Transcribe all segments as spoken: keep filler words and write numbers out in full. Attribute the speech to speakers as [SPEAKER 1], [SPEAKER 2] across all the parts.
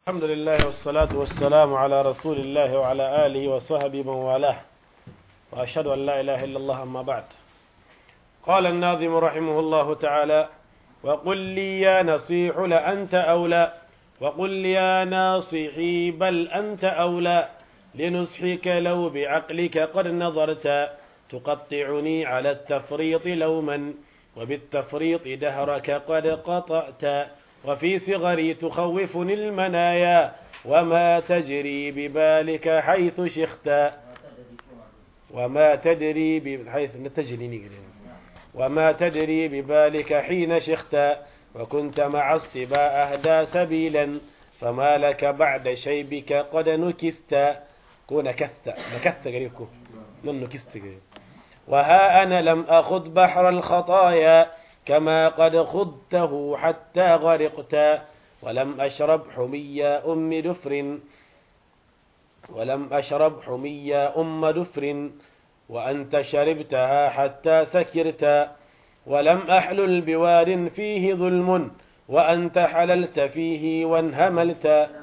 [SPEAKER 1] الحمد لله والصلاة والسلام على رسول الله وعلى آله وصحبه من والاه، وأشهد أن لا إله إلا الله. أما بعد، قال الناظم رحمه الله تعالى: وقل لي يا نصيح لأنت أولى، وقل لي يا ناصحي بل أنت أولى، لنصحك لو بعقلك قد نظرت، تقطعني على التفريط لوما، وبالتفريط دهرك قد قطعت، وفي صغري تخوفني المنايا، وما تجري ببالك حيث شخت، وما تدري بحيث تجري وما تدري ببالك حين شخت، وكنت مع الصبا أهدى سبيلا، فما لك بعد شيبك قد نكست. كون كثت نكثت قريبكم من نكست قريب. وها أنا لم أخذ بحر الخطايا، كما قد خضته حتى غرقت، ولم أشرب حميا أم دفر ولم أشرب حميا أم دفر وأنت شربتها حتى سكرت، ولم أحلل بواد فيه ظلم، وأنت حللت فيه وانهملت.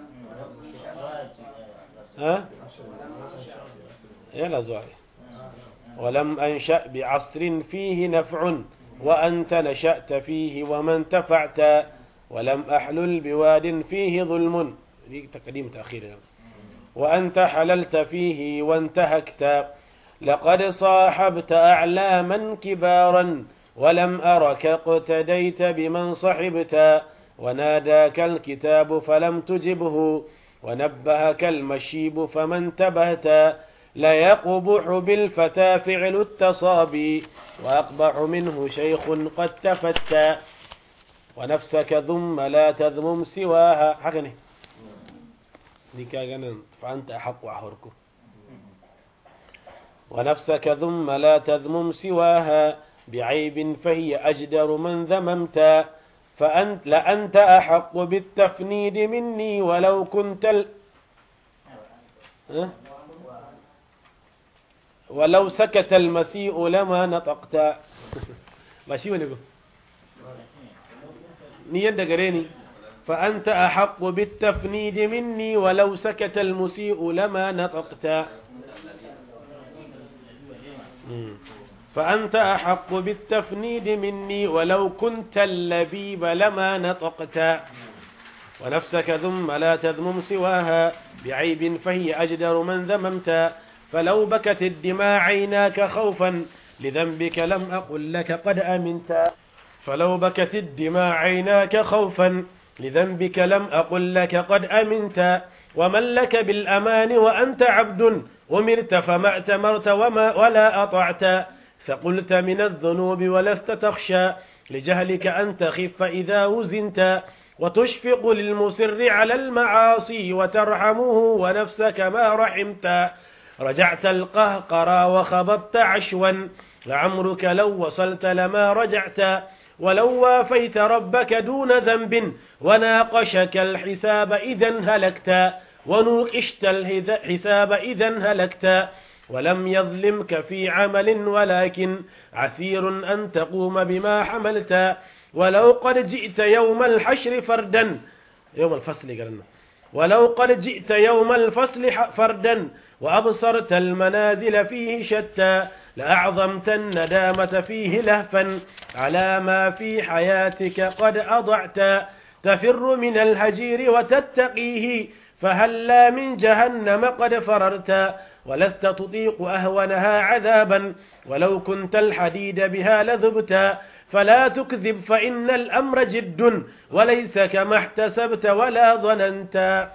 [SPEAKER 1] ها؟ يلا زوعي. ولم أنشأ بعصر فيه نفع، وأنت نشأت فيه وما انتفعت، ولم أحلل بواد فيه ظلم، تقديم تأخير، وأنت حللت فيه وانتهكت. لقد صاحبت أعلاما كبارا، ولم أرك اقتديت بمن صحبت، وناداك الكتاب فلم تجبه، ونبهك المشيب فما انتبهت. لا يقبح بالفتى فعل التصابي، وأقبح منه شيخ قد تفتى. ونفسك ذم لا تذمم سواها، حقني ديكا فأنت أحق أحركم. ونفسك ذم لا تذمم سواها، بعيب فهي أجدر من ذممت. فأنت لأنت أحق بالتفنيد مني ولو كنت ال... أه؟ ولو سكت المسيء لما نطقت. ماشي ولا نقول نيان دغريني. فأنت أحق بالتفنيد مني ولو سكت المسيء لما نطقت. فأنت أحق بالتفنيد مني ولو كنت اللبيب لما نطقت. ونفسك ذم لا تذمم سواها، بعيب فهي أجدر من ذممت. فلو بكت الدماء عيناك خوفا لذنبك لم أقل لك قد أمنت. فلو بكت الدماء عيناك خوفا لذنبك لم أقل لك قد أمنت. ومن لك بالأمان وأنت عبد أمرت فما أتمرت وما ولا أطعت. فقلت من الذنوب ولست تخشى لجهلك أن تخف إذا وزنت. وتشفق للمسر على المعاصي وترحمه ونفسك ما رحمت. رجعت القهقرى وخببت عشوا لعمرك لو وصلت لما رجعت. ولو وافيت ربك دون ذنب وناقشك الحساب إذا هلكت. ونوقشت الحساب إذا هلكت. ولم يظلمك في عمل ولكن عسير أن تقوم بما حملت. ولو قد جئت يوم الحشر فردا يوم الفصل قلنا ولو قد جئت يوم الفصل فردا وأبصرت المنازل فيه شتى، لأعظمت الندامة فيه لهفا على ما في حياتك قد أضعت. تفر من الهجير وتتقيه فهلا من جهنم قد فررت. ولست تطيق أهونها عذابا ولو كنت الحديد بها لذبت. فلا تكذب فإن الأمر جد وليس كما احتسبت ولا ظننت.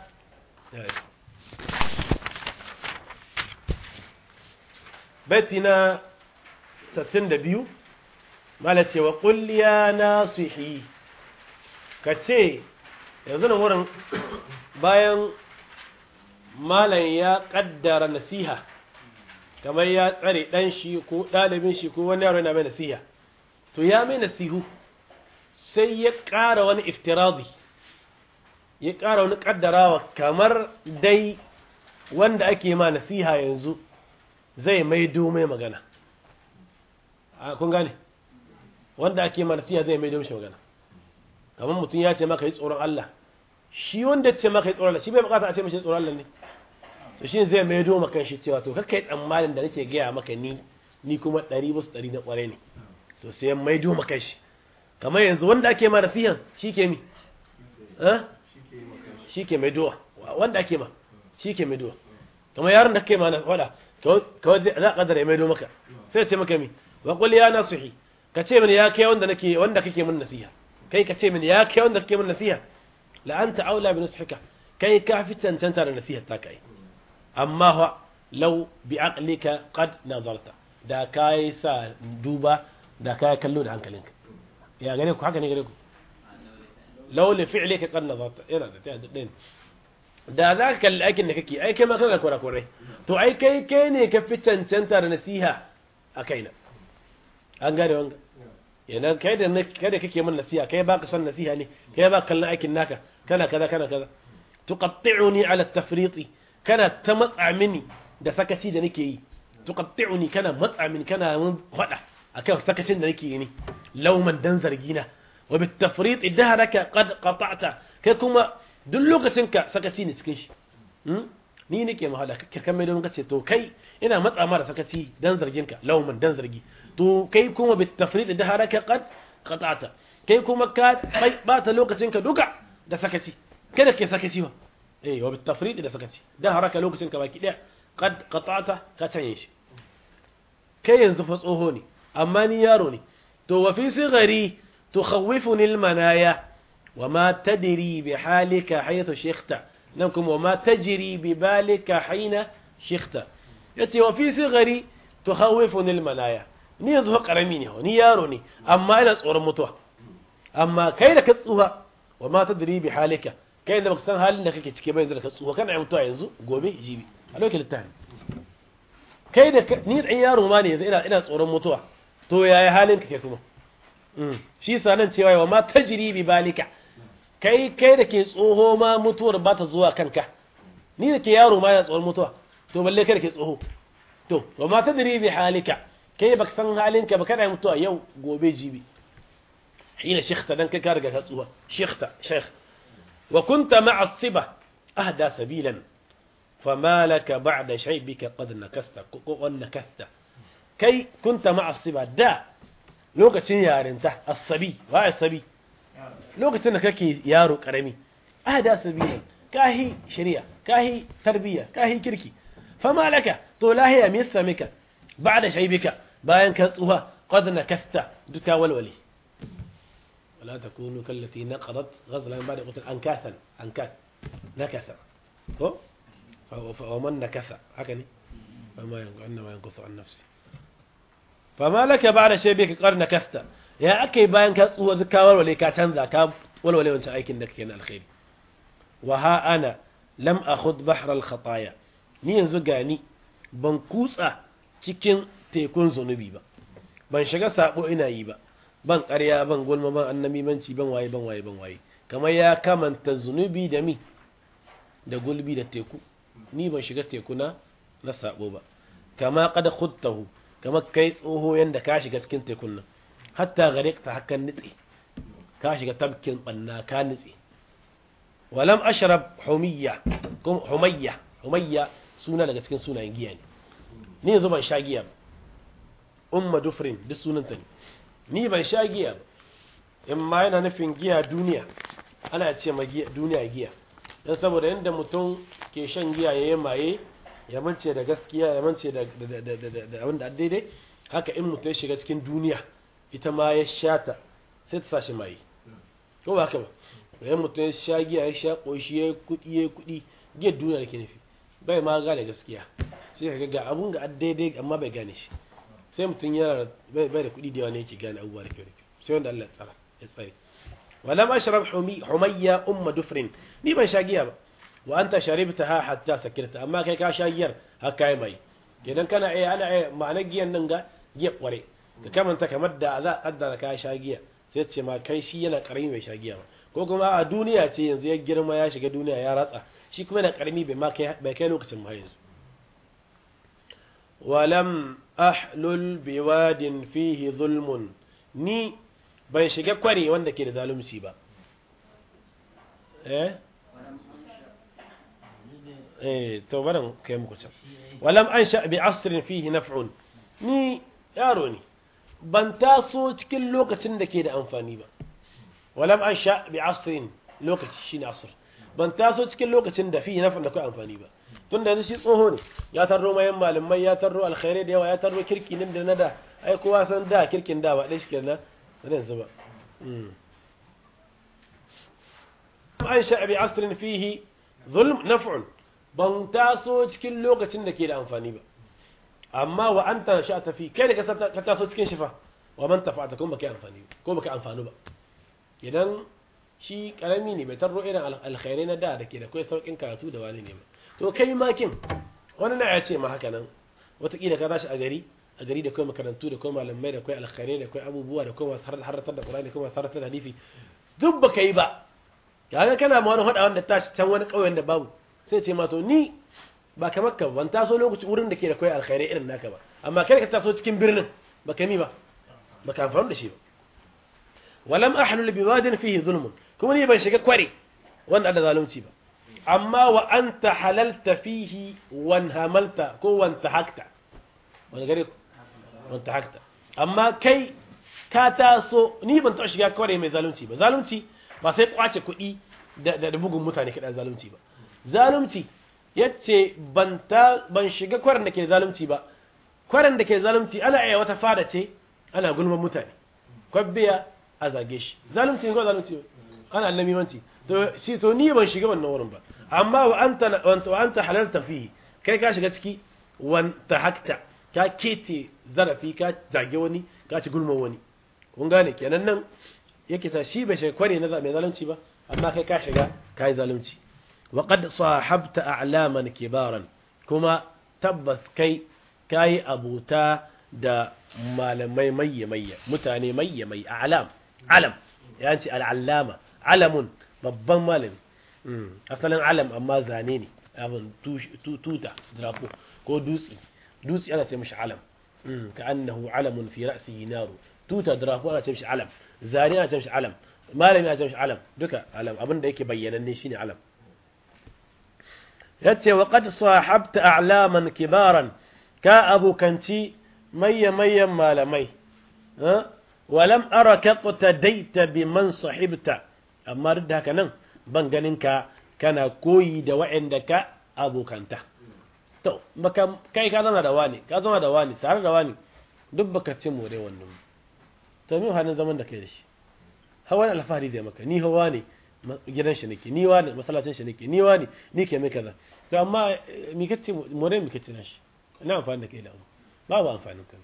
[SPEAKER 1] بيتنا ستين دبيو مالتي وقل يا ناصحي كتشي يزن ورن bayan malam ya kaddara nasiha kamar ya tsare dan shi ko dalibin shi ko wani yaro yana mai nasiha, to ya mai nasihu sai ya ƙara wani iftiradi, ya ƙara wani kaddarawa kamar dai wanda ake ma nasiha yanzu zai maido mai magana. a kun gane wanda ake ma nasiha zai maido mishi magana. kamar mutum ya ce maka yi tsoron Allah shi wanda ce maka tsoron Allah shi bai bukata a ce mashi tsoron Allah ne to shi zai maido maka shi cewa to kakkai tsammanin da nake gaya maka ni ni kuma ɗari musu ɗari na ƙware ne to sai maido maka shi kamar yanzu wanda ake ma nasihan shi ke mi eh shi ke maidowa wanda ake ma shi ke maidowa kamar yaron da kake ma na wada kawai za ka kadara ya maido maka sai ce maka mi wa qul ya nasihi ka ce mini ya kai wanda nake wanda kake min nasiha kai ka ce mini ya kai wanda kake min nasiha la anta aula bi nasihika kai ka fi cancanta da nasiha ta kai amma fa law bi aqlika qad nazarta da kai sa duba da kai kallo da hankalinka ya gare ku haka ne gare ku law li fi'lika qad nazarta ina da ta din da za ka kalli aikin da kake ai kai ma kana kurakurai to ai kai kai ne ka fi cancanta da nasiha a kaina an gane wanga yana kai da kai da kake min nasiha kai baka son nasiha ne kai baka kallon aikin naka kana kaza kana kaza tuqatti'uni ala at-tafriqi kana ta matsa mini da sakaci da nake yi tuqatti'uni kana matsa mini kana mun fada akan sakacin da nake yi ne lauman dan zargina wa bit tafriq dahraka qad qata'ta kai kuma duk lokacin ka sakaci ne cikin shi ni nake mahala kake kan mai don kace to kai ina matsa ma da sakaci dan zargin ka lauman dan zargi to kai kuma bit tafriq dahraka qad qata'ta kai kuma ka bata lokacin ka duka da sakaci kada ke sakaci ba eh wa bit tafriq da sakaci dahraka lokacin ka baki daya qad qata'ta ka tanye shi kai yanzu fa tsoho ne amma ni yaro ne to wa fi sigari tukhawifuni al manaya وما تدري بحالك حيث شخت نمكم وما تجري ببالك حين شخت يتي وفي صغري تخوفني المنايا ni yanzu karami ne ni yaro ne amma ina tsoron mutuwa amma kai da ka tsuha wa ma tadri bi halika kai da baka san halin da kake cike ba yanzu da ka tsuha kana mutuwa yanzu gobe jibi a lokacin littafi kai da ni dan yaro ma ne yanzu ina ina tsoron mutuwa to yaya halin ka ke kuma shi sanan cewa wa ma tajri bi balika kai kai da ke tsoho ma mutuwar ba ta zuwa kanka ni da ke yaro ma yana tsohon mutuwa to balle kai da ke tsoho to wa ma tadri bi halika kai baka san halinka ba kana mutuwa yau gobe jibi hina shikhta dan kai ka riga ka tsuwa shikhta sheikh wa kunta ma'a as-siba ahda sabilan fama laka ba'da shaybika qad nakasta ko nakasta kai kunta ma'a as-siba da lokacin yarinta as-sabi wa as-sabi lokacin da kake yaro karami ahda sabilan kahi shari'a kahi tarbiya kahi kirki fama laka to lahiya me yasa mika ba'da shaybika bayan ka tsuha qad nakasta duka walwali wala takunu kallati naqadat ghazlan ba'da qutul ankasan ankat nakasa ko fa man nakasa haka ne fama yanqu annama yanqusu an nafsi fama laka ba'da shaybika qad nakasta ya akai bayan ka tsuwa zuka walwale ka canza ka walwale wancan aikin da kake na alkhairi wa ha ana lam akhud bahra al khataya ni yanzu gani ban kutsa cikin tekun zunubi ba ban shiga sabo ina yi ba ban ƙarya ban gulma ban annabimanci ban waye ban waye ban waye kamar ya kamanta zunubi da mi da gulbi da teku ni ban shiga tekuna na sabo ba kama qad khudtahu kama kai tsoho yanda ka shiga cikin tekun nan hatta gariqta hakan nitsi ka shiga tabkin banna ka nitsi walam ashrab humiyya kum humayya humayya suna daga cikin sunayen giya ne ni yanzu ban sha giya ba umma dufrin duk sunanta ne ni ban sha giya ba in ma yana nufin giya duniya ana ce ma giya duniya giya dan saboda yanda mutum ke shan giya yayin maye ya mance da gaskiya ya mance da da abin da daidai haka in mutum ya shiga cikin duniya ita ma ya shata sai ta sashi maye ko ba haka ba yayin mutum ya sha giya ya sha koshi ya kudi ya kudi giyar duniya da ke nufi bai ma gane gaskiya sai ka ga abun ga daidai amma bai gane shi sai mutum yana bai da kudi da yawa ne yake gane abubuwa da kyau da kyau sai wanda Allah ya tsara ya tsare wala ma sharab humayya umma dufrin ni ban sha giya ba wa anta sharibtaha hatta sakirta amma kai ka sha giyar har kai mai idan kana eh ana eh ma'anar giyan nan ga giya kware ka kamanta kamar da za a kaddara ka sha giya sai ce ma kai shi yana karami bai sha giya ba ko kuma a duniya ce yanzu ya girma ya shiga duniya ya ratsa shi kuma yana karami bai ma kai bai kai lokacin ma yanzu walam ahlul biwadin fihi zulmun ni bai shiga kware wanda ke da zalunci ba eh eh to barin kai muku can walam ansha bi asrin fihi naf'un ni yaro ne ban taso cikin lokacin da ke da amfani ba walam ansha bi asrin lokaci shine asr ban taso cikin lokacin da fihi naf'un da kai amfani ba tunda yanzu shi tsoho ne ya tarro mayan malamai ya tarro alkhairai da yawa ya tarro kirki nan da nada ai kowa san da kirkin da ba dai shikenan zan zuba ansha bi asrin fihi zulm naf'un ban taso cikin lokacin da ke da amfani ba amma wa anta sha'ata fi kai da ka taso cikin shifa wa man tafa'ata kuma baka amfani ko baka amfani ba idan shi karami ne bai tarro irin alkhairai na da da ke da kai saukin karatu da wani ne ba to kai makin wani na ya ce ma haka nan wataƙila ka tashi a gari a gari da kai makarantu da kai malamai da kai alkhairai da kai abubuwa da kai masu harratar da Qur'ani da kai masu harratar da hadisi duk baka yi ba kaga kana ma wani hada wanda tashi can wani ƙauyen da babu sai ce ma to ni ba kamar ka ban taso lokaci wurin da ke da kai alkhairai irin naka ba amma kai ka taso cikin birnin baka mi ba baka amfani da shi ba walam ahlul biwadin fihi zulmun kuma ni ban shiga kware wanda da zalunci ba amma wa anta halalta fihi wan hamalta ko wan tahakta wani gare wan tahakta amma kai ka taso ni ban taɓa shiga kware mai zalunci ba zalunci ba sai kwace kuɗi da da bugun mutane kiɗan zalunci ba zalunci yace ban ta ban shiga kwarin da ke zalunci ba kwarin da ke zalunci ana iya wata fada ce ana gulman mutane kwabbiya a zage shi zalunci ne ko zalunci ana annamimanci to shi to ni ban shiga wannan wurin ba amma wa anta wa anta halalta fihi kai ka shiga ciki wan tahakta ka kete zarafi ka zage wani ka ci gulman wani kun gane kenan nan yake ta shi bai shiga kware na mai zalunci ba amma kai ka shiga kai zalunci wa qad sahabta a'laman kibaran kuma tabbas kai kai abuta da malamai mayya mayya mutane mayya mai a'lam alam yace al'allama alamun babban malami asalin alam amma zane ne abin tuta drapo ko dutsi dutsi ana ce mishi alam ka annahu alamun fi ra'sihi naru tuta drapo ana ce mishi alam zane ana ce mishi alam malami ana ce mishi alam duka alam abin da yake bayyananne shine alam yace wa qad sahabta a'laman kibaran ka abukanci mayya mayyan malamai walam araka qtadaita biman sahibta amma duk da haka nan ban ganin ka kana koyi da wa'anda ka abokanta to baka kai ka zama da wani ka zama da wani tare da wani duk baka ce more wannan to me hanin zaman da kai da shi hawan alfahari da maka ni hawa ne gidan shi nake ni wani masallacin shi nake ni wani ni ke mai kaza to amma mi kace more mi kace nashi ina amfani da kai da babu amfanin kai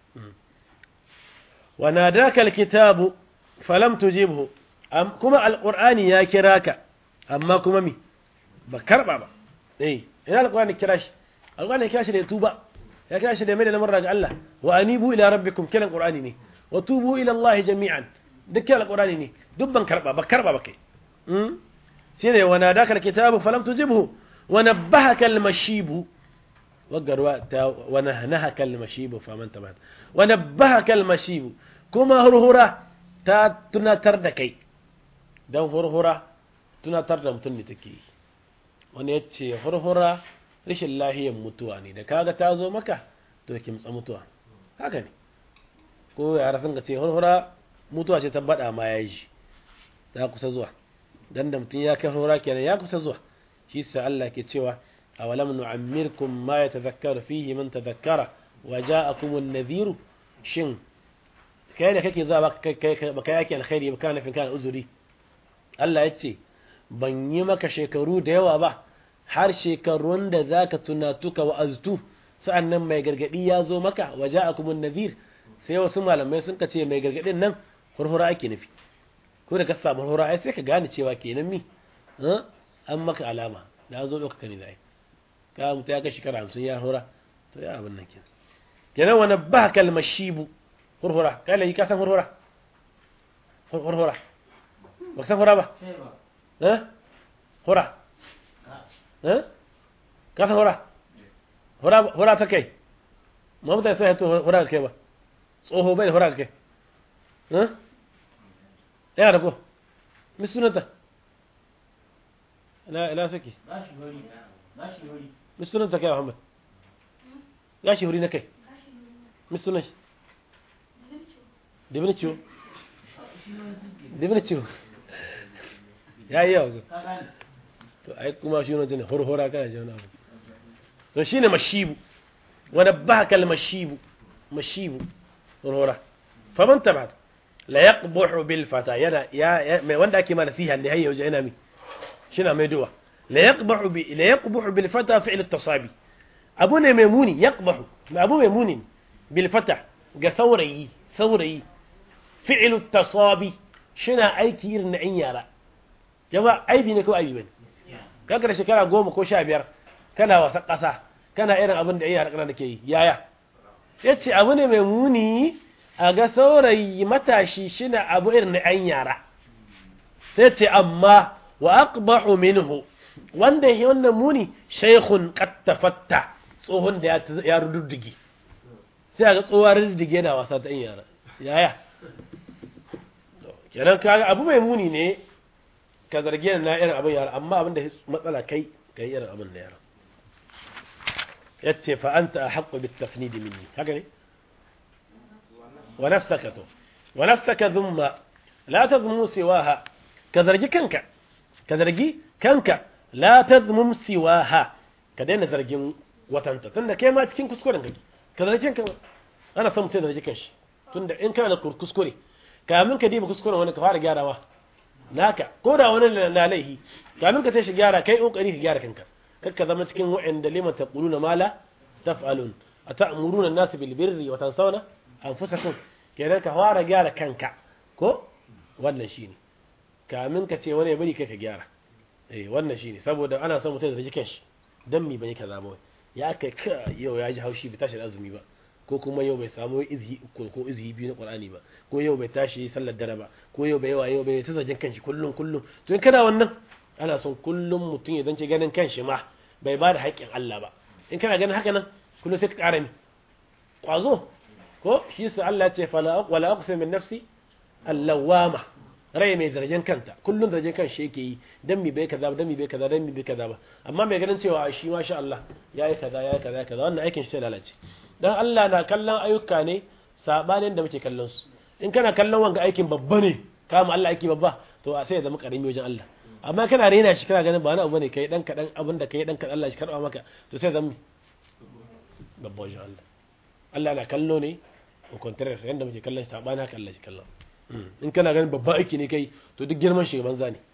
[SPEAKER 1] wa nadaka alkitabu falam tujibhu kuma alqur'ani ya kira ka amma kuma mi ba karba ba eh ina alqur'ani kira shi alqur'ani kira shi da tuba ya kira shi da mai da lamarin ga Allah wa anibu ila rabbikum kiran qur'ani ne wa tubu ila Allah jami'an dukkan alqur'ani ne dubban karba ba karba ba kai hmm shine wa nadaka alkitabu falam tujibhu wa nabbahaka almashibu wagarwa ta wa nahnahaka almashibu faman tabat wa nabbahaka almashibu kuma hurhura ta tunatar da kai don hurhura tunatar da mutum ne take yi wani ya ce hurhura rashin lahiyar mutuwa ne da kaga ta zo maka to kimtsa mutuwa haka ne ko yara sun ka ce hurhura mutuwa ce ta bada ma ya ji ta kusa zuwa dan da mutum ya kai hurhura kenan ya kusa zuwa shi sa Allah ke cewa awalam nu'ammirkum ma yatadhakkaru fihi man tadhakkara wa ja'akum an-nadhiru shin kai da kake zuwa baka yake alkhairi baka nafin kana uzuri Allah ya ce ban yi maka shekaru da yawa ba har shekarun da zaka tunatuka wa aztu sa'annan mai gargadi ya zo maka waja'akumun nadhir sai wasu malamai sun ka ce mai gargadin nan hurhura ake nufi ko da ka samu hurhura ai sai ka gane cewa kenan mi an maka alama da zo doka kani dai ka mutu ya ga shekara hamsin ya hurhura to ya abin nan kenan kenan wa nabbaka almashibu hurhura kai lai ka san hurhura hurhura ba san hurhura ba eh hurhura eh ka san hurhura hurhura hurhura ta kai mu mutane sai to hurhura kai ba tsoho bai hurhura kai eh ya da ko mi sunanta لا لا سكي
[SPEAKER 2] gashi hori gashi hori
[SPEAKER 1] مستون أنت كيا محمد gashi hori na kai مستون إيش دبنا شو دبنا شو يا يا
[SPEAKER 2] ka gane
[SPEAKER 1] to ai kuma shi ne hor hora kana ji wani abu to shine mashibu wa nabbahaka al-mashibu mashibu hor hora faman tabat la yaqbuhu bil fata yana ya mai wanda ake ma nasiha ne hayya waje yana mi shina mai duwa la yaqbuhu bi la yaqbuhu bil fata fi'l at-tasabi abu ne mai muni yaqbuhu abu mai muni bil fata ga saurayi saurayi fi'l at-tasabi shina aiki irin na yara jama aibi ne ko aibi bane kaga da shekara goma ko sha biyar kana wasa ƙasa kana irin abin da yara kana ke yi yaya yace abu ne mai muni a ga saurayi matashi shina abu irin na ɗan yara sai ce amma wa aqbahu minhu wanda yake wannan muni shaykhun qad tafatta tsohon da ya rududdige sai ga tsohuwar rududdige yana wasa ta ɗan yara yaya kenan kaga abu mai muni ne ka zargi na irin abin yara amma abin da matsala kai kai irin abin da yara yace fa anta ahqqu bit tafnid minni haka ne wa nafsaka to wa nafsaka thumma la tadhmu siwaha ka zargi kanka ka zargi kanka la tadhmu siwaha ka daina zargin watanta tunda kai ma cikin kuskuren kake ka zargi kanka ana son mutum da zargi kanshi tunda in kana da kuskure kamin ka diba kuskuren wani ka fara gyarawa naka ko da wani na laihi kamin ka tashi gyara kai kokari ka gyara kanka kakka zama cikin wa'anda lima taquluna ma la taf'alun ata'muruna an-nas bil birri wa tansawna anfusakum kenan ka fara gyara kanka ko wannan shine kamin ka ce wani ya bari kai ka gyara eh wannan shine saboda ana son mutum da jikin shi dan mi bane kaza ba ya kai ka yau ya ji haushi bai tashi da azumi ba ko kuma yau bai samu izhi ko ko izhi biyu na Qur'ani ba ko yau bai tashi sallar dare ba ko yau bai yawa yau bai tazajin kanshi kullun kullun to in kana wannan ana son kullum mutum ya zance ganin kanshi ma bai ba da haƙƙin Allah ba in kana ganin haka nan kullum sai ka ƙara mi kwazo ko shi sa Allah ya ce fala wala aqsim min nafsi allawama rai mai zargin kanta kullum zargin kanshi yake yi dan mi bai kaza dan mi bai kaza dan mi bai kaza ba amma mai ganin cewa shi masha Allah yayi kaza yayi kaza kaza wannan aikin shi sai lalace dan Allah na kallon ayyuka ne sabanin da muke kallon su in kana kallon wanga aikin babba ne kama Allah aiki babba to a sai ya zama karimi wajen Allah amma kana rena shi kana ganin ba wani abu bane kai dan kadan abin da kai dan kadan Allah shi karba maka to sai zama babba wajen Allah Allah na kallo ne ko contrary yanda muke kallon shi sabanin haka Allah shi kallon in kana ganin babba aiki ne kai to duk girman shi banza ne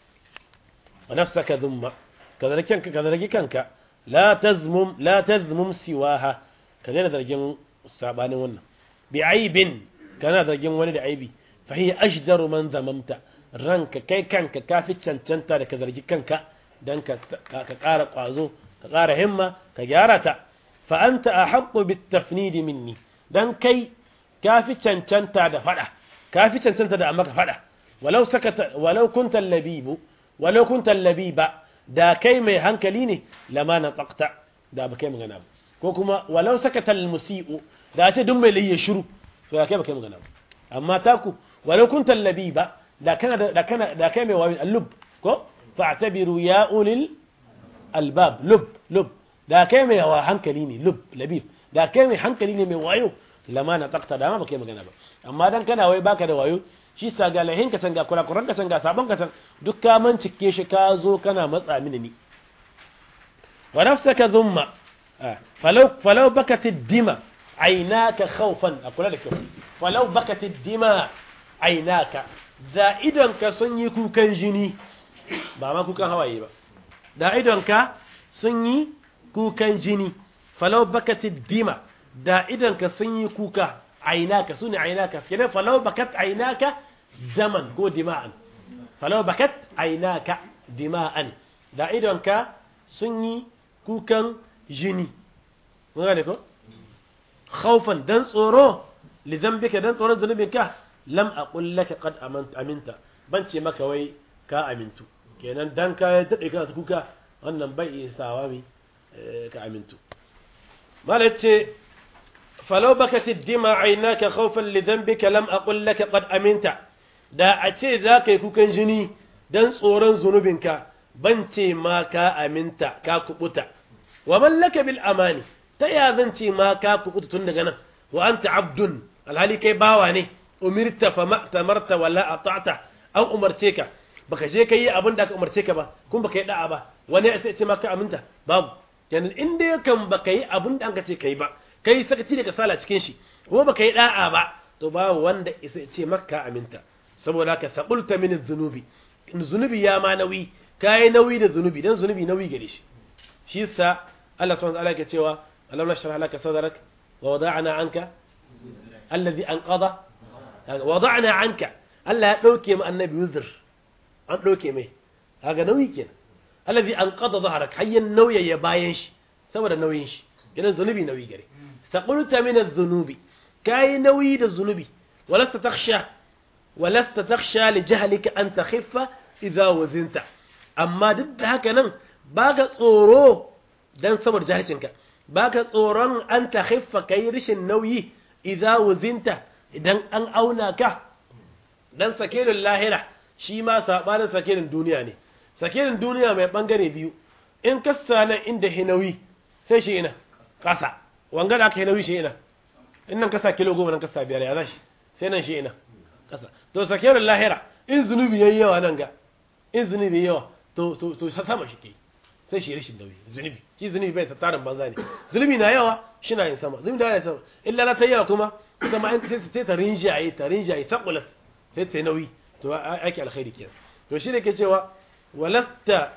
[SPEAKER 1] wa nafsaka dhumma kadhalika kanka kadhalika kanka la tazmum la tazmum siwaha ka daina zargin sabanin wannan bi aibin kana zargin wani da aibi fa hiya ashdaru man zamamta ranka kai kanka kafi cancanta da ka zargi kanka dan ka ka ƙara ƙwazo ka ƙara himma ka gyara ta fa anta ahaqqu bit tafnid minni dan kai kafi cancanta da fada kafi cancanta da amma ka fada walau sakata walau kunta labibu walau kunta labiba da kai mai hankali ne lama na taqta da ba kai magana ba ko kuma walau sakata al-musii'u da ce duk mai laye shiru to ya kai ba kai magana ba amma taku walau kunta labiba da kana da kana da kai mai wawi al-lub ko fa'tabiru ya ulil albab lub lub da kai mai hankali ne lub labib da kai mai hankali ne mai wayo lama na takta da ma ba kai magana ba amma dan kana wai baka da wayo shi sa ga lahin ka can ga kurakuran ka can ga sabon ka can duk ka mancike shi ka zo kana matsa mini ni wa nafsaka dhumma falau falau bakat ad-dima aynaka khawfan akula da kyau falau bakat ad-dima aynaka da idon ka sun yi kukan jini ba ma kukan hawaye ba da idon ka sun yi kukan jini falau bakat ad-dima da idon ka sun yi kuka aynaka sune aynaka kenan falau bakat aynaka daman ko dima'an falau bakat aynaka dima'an da idonka sun yi kukan jini mun gane ko khawfan dan tsoro li dhanbika dan tsoron zunubinka lam aqul laka qad aminta ban ce maka wai ka amintu kenan dan ka dade kana kuka wannan bai isawa mi ka amintu malace falau bakat ad-dima aynaka khawfan li dhanbika lam aqul laka qad aminta da a ce za ka yi kukan jini don tsoron zunubinka ban ce ma ka aminta ka kubuta wa man laka bil amani ta ya zan ce ma ka kubuta tun daga nan wa anta abdun alhali kai bawa ne umirta fa ma tamarta wala ata'ta an umarce ka baka je kai abin da aka umarce ka ba kuma baka yi da'a ba wani sai ce ma ka aminta babu kenan inda yakan baka yi abin da aka ce kai ba kai sakaci da kasala cikin shi kuma baka yi da'a ba to ba wanda isa ce maka aminta saboda ka sabulta min zunubi zunubi ya ma nauyi kai nauyi da zunubi dan zunubi nauyi gare shi shi sa Allah subhanahu wa ta'ala yake cewa alam nashrah laka sadrak wa wada'na anka alladhi anqadha wada'na anka Allah ya dauke mu annabi yuzur an dauke mai kaga nauyi kenan alladhi anqadha dhahrak hayyan nauyi ya bayan shi saboda nauyin shi idan zunubi nauyi gare sabulta min az-zunubi كاي نوي الذنوب ولست تخشى ولست تخشى لجهلك أن تخف إذا وزنت أما ضد هكذا باك صورو دان صبر جاهلك باك صوران أن تخف كاي رش النوي إذا وزنت دان أن أوناك دان سكيل اللاهرة شي ما سابانا سكيل الدنيا ني سكيل الدنيا ما بانغري بيو إن كسانا عنده نوي سي شينا قاسا وانغدا كنوي شينا in nan kasa kilo goma nan kasa biyar ya zashi sai nan shi ina kasa to sakiyar lahira in zunubi yayi yawa nan ga in zunubi yayi yawa to to to sama shi ke sai shi rashin nauyi zunubi shi zunubi bai tattarin banza ne zunubi na yawa shi na yin sama zunubi da yana sama illa la ta yawa kuma ita ma in sai sai ta rinjaye ta rinjaye saqulat sai ta nauyi to aiki alkhairi kenan to shi ne ke cewa walasta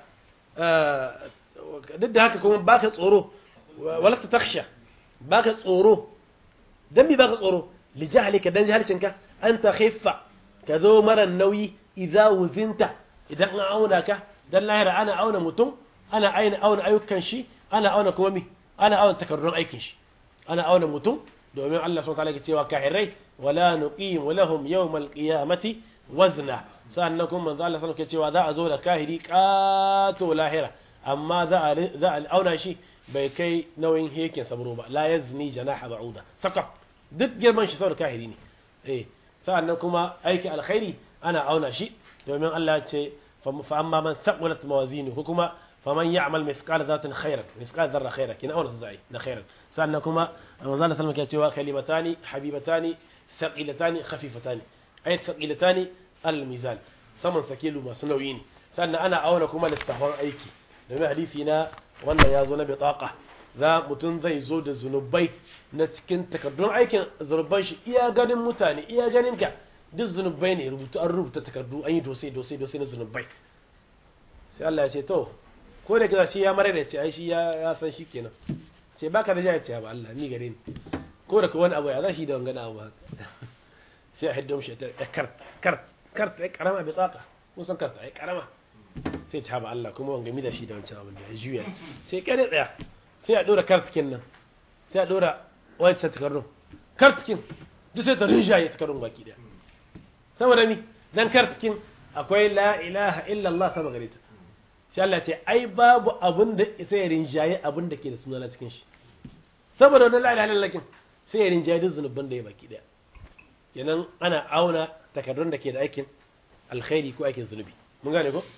[SPEAKER 1] duk da haka kuma baka tsoro walasta takhsha baka tsoro dan bi baka tsoro li jahlika dan jahalcinka anta khiffa ka zo mara nauyi idza wuzinta idan an auna ka dan lahira ana auna mutum ana aina auna ayyukan shi ana auna kuma mi ana auna takarrun aikin shi ana auna mutum domin Allah subhanahu wa ta'ala ya cewa kahirai wala nuqim lahum yawm alqiyamati wazna sannan kuma manzo Allah sallallahu alaihi cewa za a zo da kahiri qato lahira amma za a za a auna shi bai kai nauyin hekin sabro ba la yazni janaha ba'uda saka duk girman shi saboda kahiri ne eh sannan kuma aiki alkhairi ana auna shi domin Allah ya ce fa amma man saqulat mawazinuhu kuma faman ya'mal mithqala dharratin khairan mithqala dharra khairan kina auna zai da khairan sannan kuma manzo Allah sallallahu alaihi cewa kalimatani habibatani thaqilatani khafifatani ay thaqilatani al-mizan saman sakilu masu nauyi ne sannan ana auna kuma littafin aiki domin hadisi na wannan ya zo na bitaqa za mutum zai zo da zunubai na cikin takardun aikin zunuban shi iya ganin mutane iya ganin ka duk zunubai ne rubutu an rubuta takardu an yi dosai dosai dosai na zunubai sai Allah ya ce to ko da kaza shi ya mare da ce ai shi ya san shi kenan sai baka da ya ce ba Allah ni gare ni ko da wani abu ya za shi da wangana abu sai a hiddo mishi ta kart kart kart ai karama bitaqa mun san kart ai karama sai ta ba Allah kuma wanga mi da shi da wancan abin da ya juya sai kare tsaya sai a dora kartikin nan sai a dora wancan takarrun kartikin duk sai ta rinjaye takarrun baki daya saboda ni dan kartikin akwai la ilaha illa Allah sama gare ta sai Allah ce ai babu abin da sai ya rinjaye abin da ke da sunana cikin shi saboda wannan la ilaha illa Allah sai ya rinjaye duk zunuban da ya baki daya yanan ana auna takarrun da ke da aikin alkhairi ko aikin zunubi mun gane ko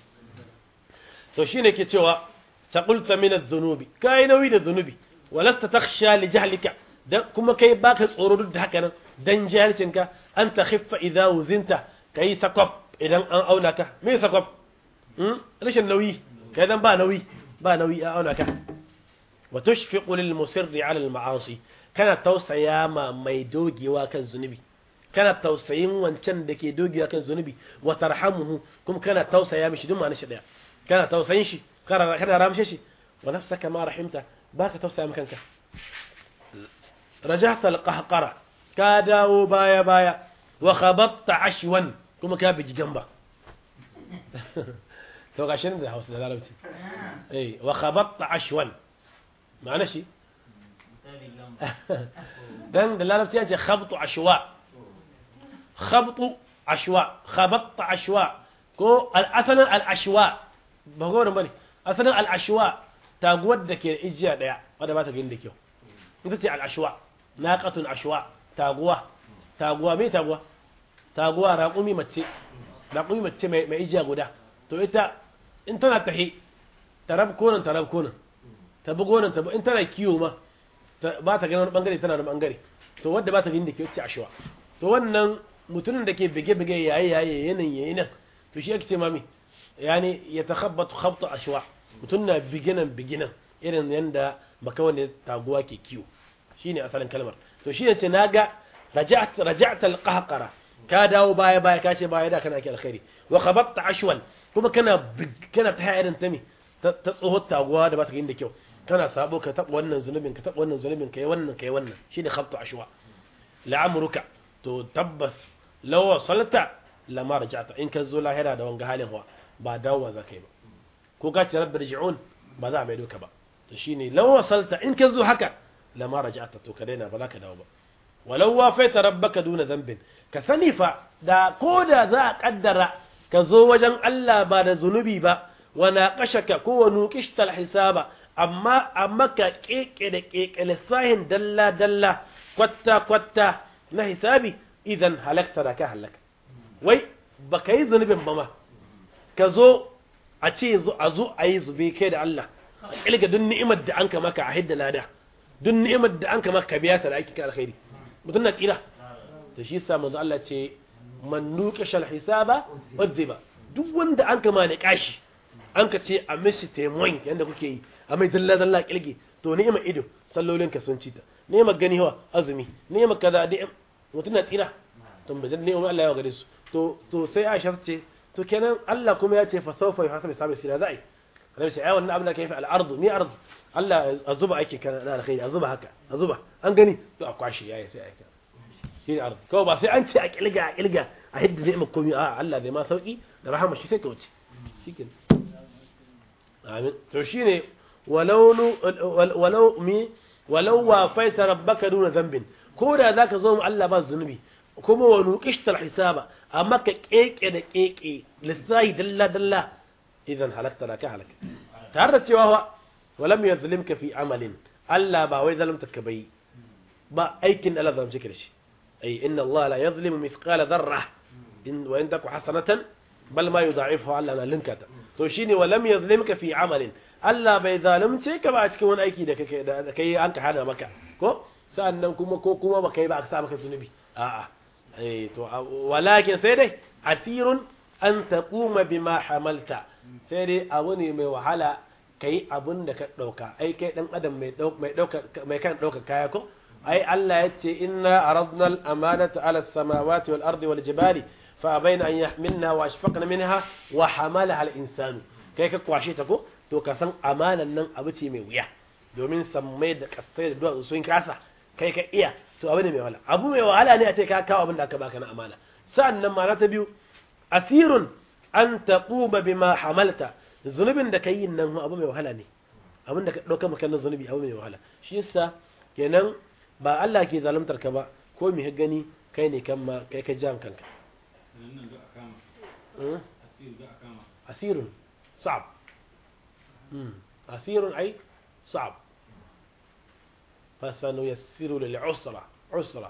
[SPEAKER 1] to shine ke cewa taqulta min adh-dhunubi kai nawi da dhunubi walasta takhsha li jahlika dan kuma kai baka tsoro duk da haka nan dan jahilcinka anta khiffa idha wuzinta kai sakwab idan an auna ka me sakwab hmm rashin nauyi kai dan ba nauyi ba nauyi a auna ka wa tushfiqu lil musirri ala al ma'asi kana tausaya ma mai dogewa kan zunubi kana tausayin wancan da ke dogewa kan zunubi wa tarhamuhu kuma kana tausaya mishi duk ma'anar shi daya kana tausayin shi kana kana ramshe shi wa nafsaka ma rahimta baka tausaya maka kanka rajahta alqahqara ka dawo baya baya wa khabatta ashwan kuma ka biji gamba to gashin da Hausa da Larabci eh wa khabatta ashwan ma'ana shi dan da Larabci yace khabtu ashwa khabtu ashwa khabatta ashwa ko al-asalan al-ashwa ba gwarin bane asalin al-ashwa taguwar da ke ijiya daya wadda ba ta gani da kyau ita ce al-ashwa naqatun ashwa taguwa taguwa me taguwa taguwa raƙumi mace raƙumi mace mai mai ijiya guda to ita in tana tahi tarab konan tarab konan ta bugo nan ta in tana kiyo ma ba ta ganin wani bangare tana da bangare to wanda ba ta gani da ke wacce ashwa to wannan mutumin da ke bige-bige yayi yayi yanin yayi nan to shi ake ce mami yani ya takhabbatu khabta ashwa mutum na biginan biginan irin yanda makawan da taguwa ke kiyo shine asalin kalmar to shine ce naga raja'at raja'at alqahqara ka dawo baya baya ka ce baya da kana ake alkhairi wa khabatta ashwan kuma kana kana ta irin ta mi ta tsohon taguwa da ba ta gani da kyau kana sabo ka taba wannan zulubin ka taba wannan zulubin kai wannan kai wannan shine khabta ashwa la'amruka to tabbas law wasalta lama raja'ta in ka zo lahira da wanga halin wa ba dawowa za kai ba ko ka ce rabbi rji'un ba za a mai doka ba to shine law wasalta in ka zo haka lama raja'ta to ka daina ba za ka dawo ba walau wafaita rabbaka duna dhanbin ka sani fa da koda za a kaddara ka zo wajen Allah ba da zunubi ba wa naqashaka ko wa nuqishta alhisaba amma amma ka keke da keke lissahin dalla dalla kwatta kwatta na hisabi idan halakta da ka halaka wai baka yi zunubin ba ma ka zo a ce a zo a yi zube kai da Allah ilga duk ni'imar da an ka maka a hidda lada duk ni'imar da an ka maka biya ta da ake kai alkhairi mutum na tsira to shi yasa manzo Allah ce man nuqisha alhisaba udhiba duk wanda an ka ma ne kashi an ka ce a mishi taimon yanda kuke yi a mai dalla dalla kilge to ni'imar ido sallolin ka sun cita ni'imar gani hawa azumi ni'imar kaza da mutum na tsira to bajan ni'imar Allah ya gare su to to sai Aisha ce to kenan Allah kuma ya ce fa sawfa yuhasabu hisabi sira za'i annabi sai ai wannan abin da kai fa al-ard ni ard Allah azuba ake kana da alkhairi azuba haka azuba an gani to a kwashi yayi sai aka shi ard ko ba sai an ce a kilga a kilga a hidda zai maka komai a Allah zai ma sauki da rahama shi sai ta wuce shikin amin to shine walau walau mi walau wafaita rabbaka duna dhanbin ko da zaka zo mu Allah ba zunubi kuma wa nuqishta al-hisaba amma ka keke da keke lissahi dalla dalla idan halakta laka halaka tare da cewa walam yazlimka fi amalin Allah ba wai zalimta ka bai ba aikin Allah zalimce ka da shi ai inna Allah la yazlimu mithqala dharra in wa in taku hasanatan bal ma yudha'ifu Allah na linkata to shine walam yazlimka fi amalin Allah bai zalimce ka ba a cikin wani aiki da kake da kai an ka hana maka ko sa'annan kuma ko kuma ba kai ba aka sa maka zunubi a'a eh to walakin sai dai asirun an taquma bima hamalta sai dai abu ne mai wahala kai abun da ka dauka ai kai dan adam mai dauka mai dauka mai kan dauka kaya ko ai Allah yace inna aradna al-amanata ala as-samawati wal ardi wal jibali fa abayna an yahmilna wa ashfaqna minha wa hamalaha al-insanu kai ka kwashe ta ko to ka san amanan nan abu ce mai wuya domin sammai da kasai da duwatsu sun kasa kai ka iya to abu ne mai wahala abu mai wahala ne a ce ka kawo abin da aka baka na amana sa'annan ma ta biyu asirun an taquba bima hamalta zunubin da kai nan abu mai wahala ne abin da ka dauka maka na zunubi abu mai wahala shi yasa kenan ba Allah ke zaluntar ka ba ko me gani kai ne kan ma kai ka jan kanka asirun صعب asirun ai صعب فسنيسر للعسرة عسرة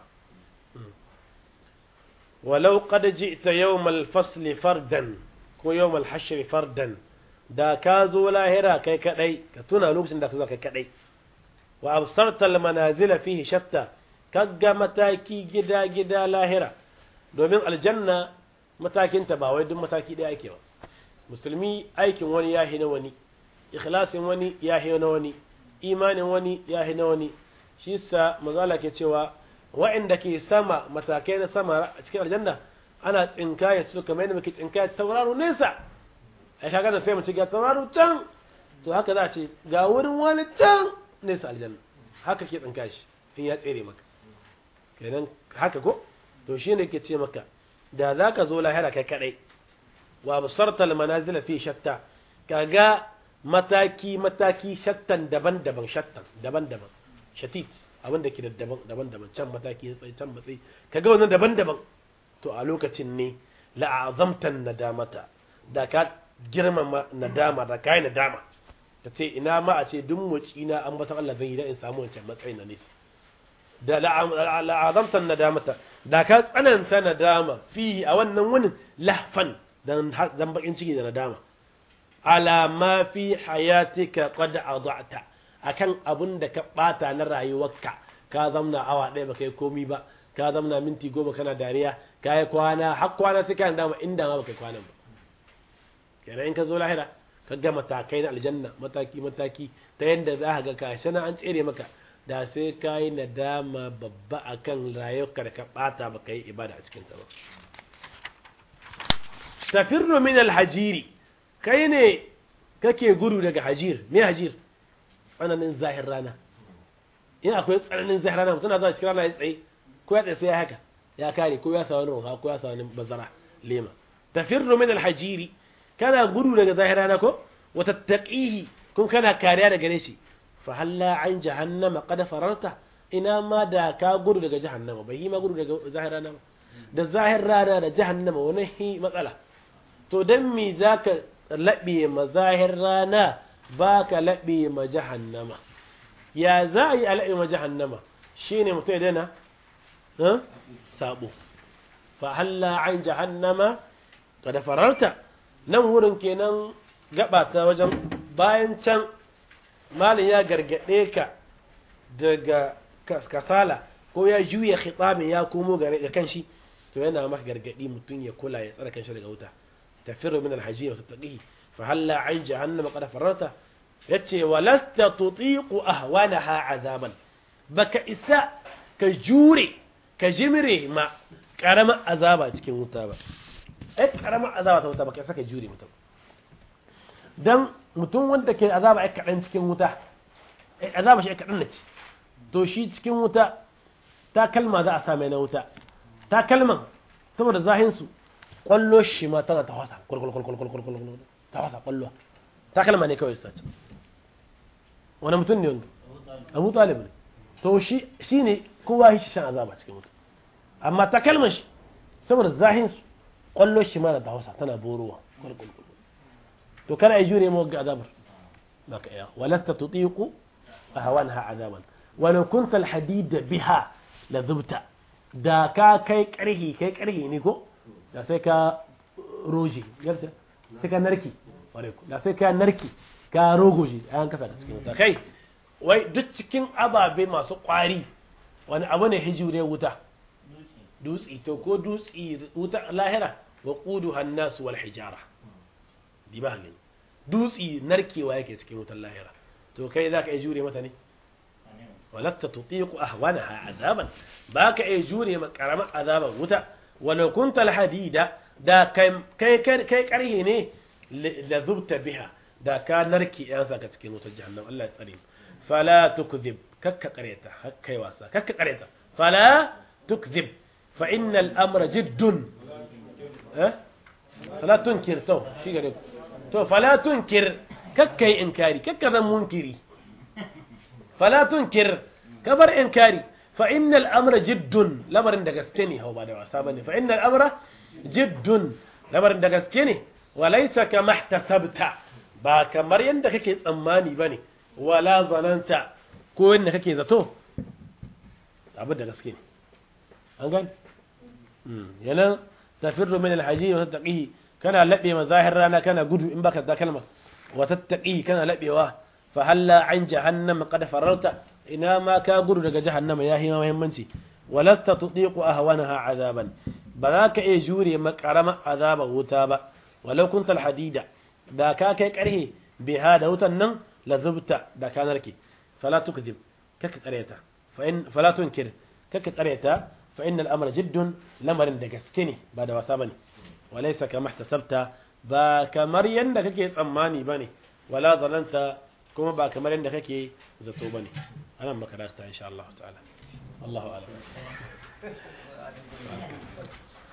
[SPEAKER 1] ولو قد جئت يوم الفصل فردا كو يوم الحشر فردا دا كازو لاهرا كي كدي كتنا لوكسن دا كزو كي كدي وأبصرت المنازل فيه شتى كغا متاكي جدا جدا لاهرا دومين الجنة متاكي انت با وي دون متاكي دي ايكي مسلمي ايكين وني ياهي نوني ikhlasin wani yahi na wani imanin wani yahi na wani shi yasa mazala ke cewa wa'inda ke sama matakai na sama a cikin aljanna ana tsinkaya su kamar yadda muke tsinkaya tauraro nesa ai kaga da sai mu ci ga tauraro can to haka za a ce ga wurin wani can nesa aljanna haka ke tsinkaya shi in ya tsere maka kenan haka ko to shine ke ce maka da zaka zo lahira kai kadai wa basarta al manazila fi shatta kaga mataki mataki shattan daban-daban shattan daban-daban shatit abinda ke da daban-daban can mataki sai can matsayi kaga wannan daban-daban to a lokacin ne la'azamtan nadamata da ka girmama nadama da kai nadama kace ina ma a ce duk motsi na an bata Allah zan yi da in samu wancan matsayin na nisa da la'azamtan nadamata da ka tsananta nadama fi a wannan wunin lahfan dan dan bakin ciki da nadama ala ma fi hayatika qad adata akan abun da ka bata na rayuwarka ka zamna awa ɗaya baka yi komi ba ka zamna minti goma kana dariya ka yi kwana har kwana sai ka dama inda ma baka yi kwanan ba kenan in ka zo lahira ka ga matakai na aljanna mataki mataki ta yadda za ka ga ka shana an tsere maka da sai ka yi nadama babba akan rayuwarka da ka bata baka yi ibada a cikin ta ba tafirru min alhajiri kai ne kake gudu daga hajir me hajir tsananin zahir rana in akwai tsananin zahir rana mutum na zuwa cikin rana ya tsaye ko ya tsaye sai ya haka ya kare ko ya sa wani ruha ko ya sa wani bazara lema tafirru min alhajiri kana gudu daga zahir rana ko wa tattaqihi kun kana kariya daga gare shi fa halla an jahannama qad fararta ina ma da ka gudu daga jahannama bai yi ma gudu daga zahir rana ba da zahir rana da jahannama wani hi matsala to dan me zaka laɓe ma zahir rana ba ka laɓe ma jahannama ya za a yi a laɓe ma jahannama shi ne mutum ya daina sabo fa halla an jahannama ka da fararta nan wurin kenan gaba ta wajen bayan can malin ya gargaɗe ka daga kasala ko ya juya khitamin ya komo ga kanshi to yana maka gargaɗi mutum ya kula ya tsara kanshi daga wuta تفر من الحجيم وتتقيه فهلا عن جهنم قد فررته يتشي ولست تطيق أهوانها عذابا بك إساء كجوري كجمري ما كرم عذابا تكين متابا إيه كرم عذابا متابا كإساء كجوري متابا دم متون وانت كي عذابا إيه كرم تكين متابا إيه عذابا شيء كرم نتش توشي تكين متابا تا كلمة ذا أسامينا متابا تا كلمة ثم الظاهنسو kwallo shi ma tana tawasa kwalkwalkwalkwalkwalkwalkwal tawasa kwallo ta kalma ne kawai sace wani mutum ne wanda abu talib ne to shi shi ne kowa shi shan azaba cikin mutum amma ta kalmar shi saboda zahin su kwallo shi ma na tawasa tana borowa kwalkwalkwal to kana yi jure mawa ga azabar ba ka iya walasta tutiku a hawan ha azaban wani kuntal hadida biha la zubta da ka kai karhi kai karhi ne ko da sai ka roje yarda sai ka narki da sai ka narki ka rogoje an kasa da cikin wuta kai wai duk cikin ababe masu kwari wani abu ne hijure wuta dutsi to ko dutsi wuta lahira wa quduha an-nas wal hijara di ba gani dutsi narkewa yake cikin wutar lahira to kai zaka yi jure mata ne walasta tutiqu ahwanaha azaban baka yi jure ma karaman azaban wuta ولو كنت الحديد دا كي كي كي كريه ني لذبت بها دا كان نركي انسا كتكين وتجهنم الله يسلم فلا تكذب كك قريته هكا واسا كك قريته فلا تكذب فإن الأمر جد أه؟ فلا تنكر تو شي قال تو فلا تنكر كك إنكاري كك منكري فلا تنكر كبر إنكاري فإن الأمر جد لمر دغسكني هو بعد واسابني فإن الأمر جد لمر دغسكني وليس كما احتسبت با kamar yanda kake tsammani bane wala zananta ko yanda kake zato abu da gaske ne an gani yana tafirru min alhaji wa tattaqihi kana labe mazahir rana kana gudu in baka da kalma wa tattaqihi kana labewa fa halla an jahannam qad fararta ina ma ka gudu daga jahannama ya hima muhimmanci walasta tudiqu ahwanaha azaban ba za ka iya jure makarama azaban wuta ba walau kunta alhadida da ka kai karhe biha da wutan nan la zubta da ka narke fala tukzib kaka qareta fa in fala tunkir kaka qareta fa inna al-amra jiddun lamarin da gaske ne ba da wasa bane walaysa kama ihtasabta ba kamar yanda kake tsammani bane wala zananta kuma ba kamar yanda kake zato bane anan makaranta insha Allah ta'ala Allahu a'lam